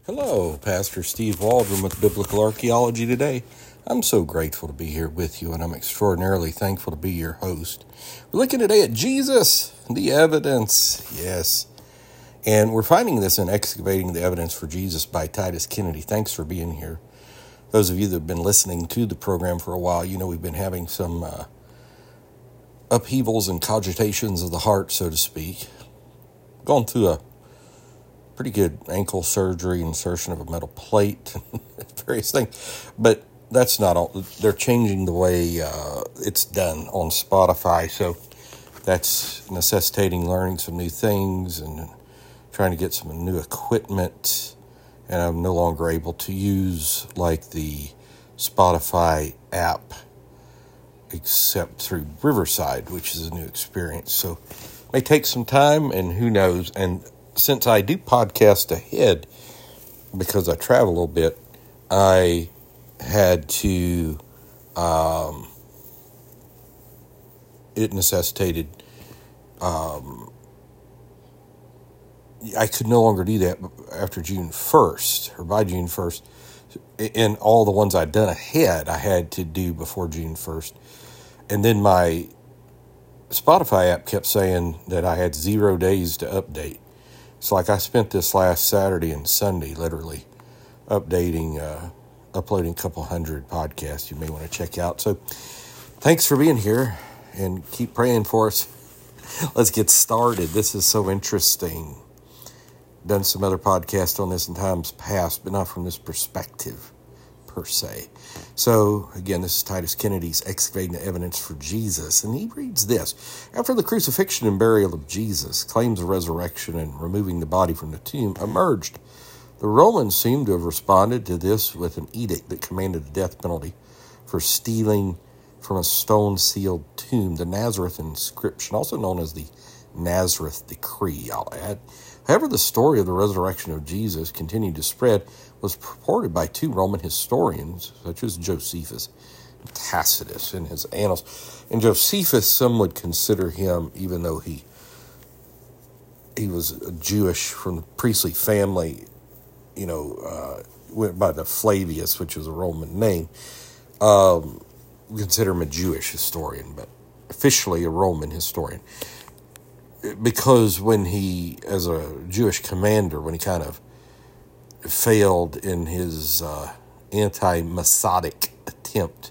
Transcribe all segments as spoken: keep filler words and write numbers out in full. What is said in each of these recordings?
Hello, Pastor Steve Waldron with Biblical Archaeology Today. I'm so grateful to be here with you, and I'm extraordinarily thankful to be your host. We're looking today at Jesus, the evidence, yes. And we're finding this in Excavating the Evidence for Jesus by Titus Kennedy. Thanks for being here. Those of you that have been listening to the program for a while, you know we've been having some uh, upheavals and cogitations of the heart, so to speak. Going through a pretty good ankle surgery, insertion of a metal plate, various things. But that's not all. They're changing the way uh, it's done on Spotify. So that's necessitating learning some new things and trying to get some new equipment. And I'm no longer able to use like the Spotify app except through Riverside, which is a new experience. So it may take some time, and who knows. And since I do podcast ahead, because I travel a little bit, I had to, um, it necessitated, um, I could no longer do that after June first, or by June first. And all the ones I'd done ahead, I had to do before June first. And then my Spotify app kept saying that I had zero days to update. So like I spent this last Saturday and Sunday literally updating, uh, uploading a couple hundred podcasts you may want to check out. So thanks for being here and keep praying for us. Let's get started. This is so interesting. Done some other podcasts on this in times past, but not from this perspective per se. So, again, this is Titus Kennedy's Excavating the Evidence for Jesus, and he reads this. After the crucifixion and burial of Jesus, claims of resurrection and removing the body from the tomb emerged. The Romans seem to have responded to this with an edict that commanded the death penalty for stealing from a stone-sealed tomb, the Nazareth inscription, also known as the Nazareth Decree, I'll add. However, the story of the resurrection of Jesus continued to spread was purported by two Roman historians, such as Josephus and Tacitus in his annals. And Josephus, some would consider him, even though he he was a Jewish from the priestly family, you know, uh, went by the Flavius, which was a Roman name. Um, we consider him a Jewish historian, but officially a Roman historian. Because when he, as a Jewish commander, when he kind of failed in his uh, anti-Masadic attempt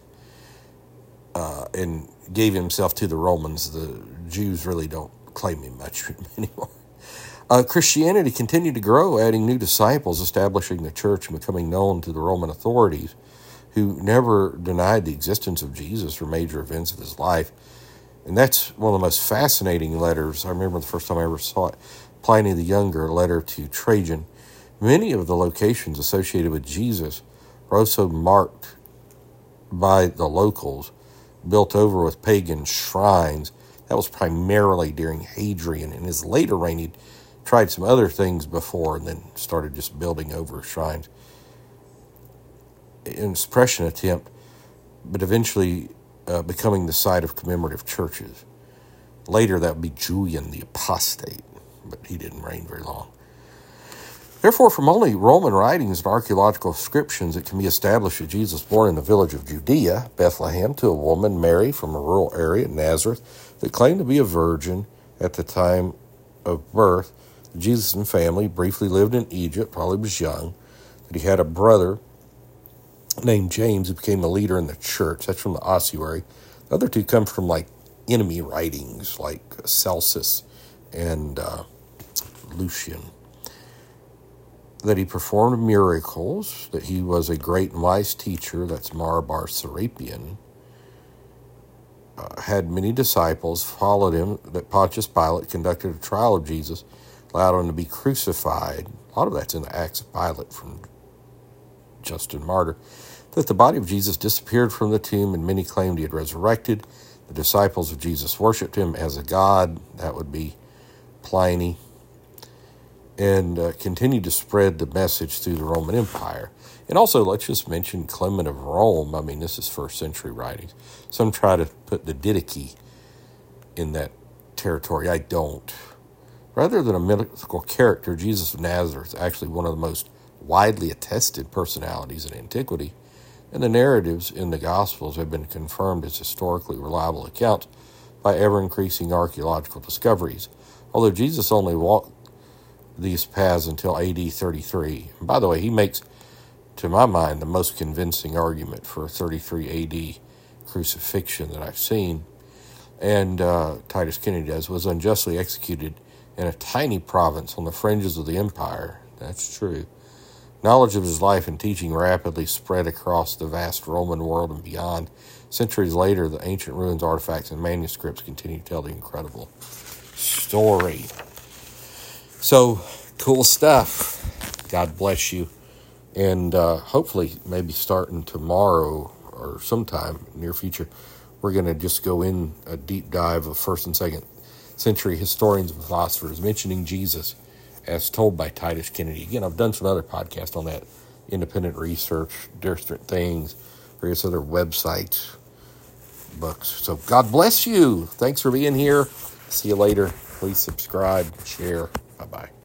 uh, and gave himself to the Romans, the Jews really don't claim him much anymore. Uh, Christianity continued to grow, adding new disciples, establishing the church, and becoming known to the Roman authorities, who never denied the existence of Jesus or major events of his life. And that's one of the most fascinating letters. I remember the first time I ever saw it. Pliny the Younger, a letter to Trajan. Many of the locations associated with Jesus were also marked by the locals, built over with pagan shrines. That was primarily during Hadrian. In his later reign, he tried some other things before and then started just building over shrines. An suppression attempt, but eventually Uh, becoming the site of commemorative churches. Later, that would be Julian the Apostate, but he didn't reign very long. Therefore, from only Roman writings and archaeological inscriptions, it can be established that Jesus was born in the village of Judea, Bethlehem, to a woman, Mary, from a rural area, Nazareth, that claimed to be a virgin at the time of birth. Jesus and family briefly lived in Egypt, probably was young, that he had a brother named James, who became a leader in the church. That's from the ossuary. The other two come from like enemy writings, like Celsus and uh, Lucian. That he performed miracles, that he was a great and wise teacher, that's Mara bar Serapion, uh, had many disciples, followed him, that Pontius Pilate conducted a trial of Jesus, allowed him to be crucified. A lot of that's in the Acts of Pilate from Justin Martyr. That the body of Jesus disappeared from the tomb, and many claimed he had resurrected. The disciples of Jesus worshipped him as a god. That would be Pliny. And uh, continued to spread the message through the Roman Empire. And also, let's just mention Clement of Rome. I mean, this is first century writings. Some try to put the Didache in that territory. I don't. Rather than a mythical character, Jesus of Nazareth is actually one of the most widely attested personalities in antiquity, and the narratives in the Gospels have been confirmed as historically reliable accounts by ever-increasing archaeological discoveries, although Jesus only walked these paths until A D thirty-three. And by the way, he makes, to my mind, the most convincing argument for thirty-three A D crucifixion that I've seen, and uh, Titus Kennedy does, was unjustly executed in a tiny province on the fringes of the empire. That's true. Knowledge of his life and teaching rapidly spread across the vast Roman world and beyond. Centuries later, the ancient ruins, artifacts, and manuscripts continue to tell the incredible story. So, cool stuff. God bless you. And uh, hopefully, maybe starting tomorrow or sometime near future, we're going to just go in a deep dive of first and second century historians and philosophers mentioning Jesus as told by Titus Kennedy. Again, I've done some other podcasts on that, independent research, different things, various other websites, books. So God bless you. Thanks for being here. See you later. Please subscribe, share. Bye-bye.